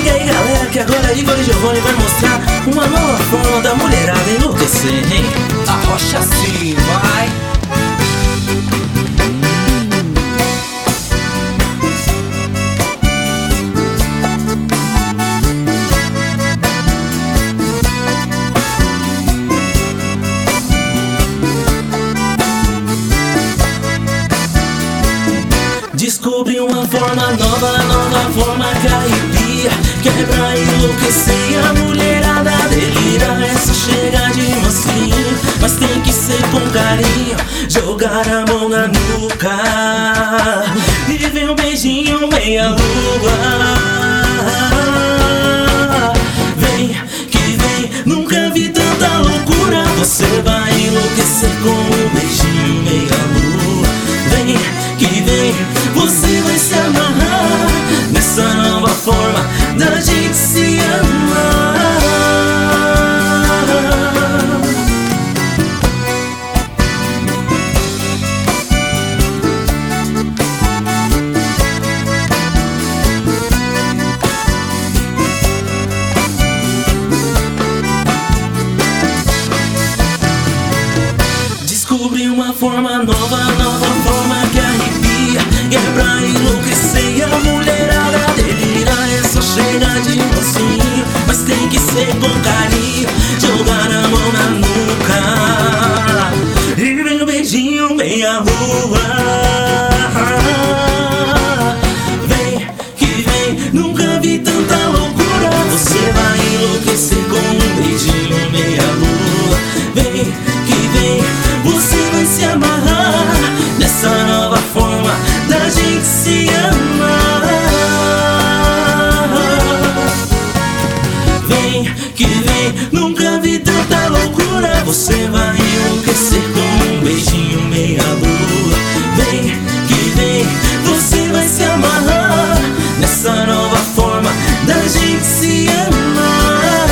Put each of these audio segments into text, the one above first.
Liga aí, galera, que agora Igor e Giovanni vai mostrar uma nova forma da mulherada enlouquecer, hein? Arrocha assim, vai! Descobri uma forma nova forma que arrepia, que é pra enlouquecer e a mulherada delira. É só chegar de mansinho, mas tem que ser com carinho, jogar a mão na nuca e ver um beijinho meia lua. Vem, que vem, nunca vi tanta loucura. Você vai enlouquecer com um beijinho meia lua. Vem, que vem, você vai se amarrar nessa nova forma da gente se amar. Descobri uma forma nova forma que arrepia, que é pra enlouquecer e a mulherada delira. É só chegar de mansinho, mas tem que ser com carinho, jogar a mão na nuca e vem um beijinho meia rua. Vem, que vem, nunca vi tanta loucura. Você vai enlouquecer com um beijinho meia lua. Vem, que vem, você vai se amarrar nessa nova forma da gente se amar. Vem, que vem, nunca vi tanta loucura. Você vai enlouquecer com um beijinho meia lua. Vem, que vem, você vai se amarrar nessa nova forma da gente se amar.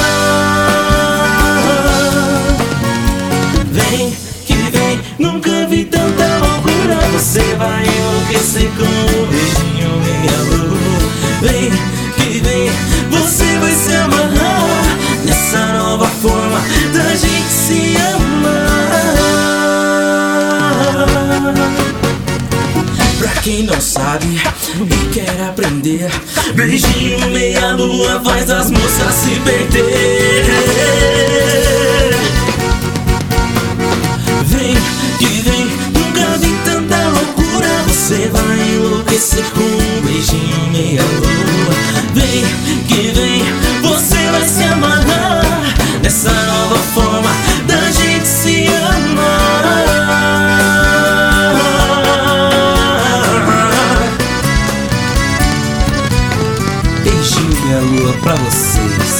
Vem, que vem, nunca vi tanta loucura. Você vai enlouquecer com um beijinho meia lua. Vem, que vem, você vai se amarrar nessa nova forma da gente se amar. Pra quem não sabe e quer aprender, beijinho meia lua faz as moças se perder. Vem, que vem, nunca vi tanta loucura. Você vai enlouquecer com um beijinho meia lua. Vem, que vem, você vai se amarrar nessa nova forma da gente se amar. Beijinho meia lua pra vocês.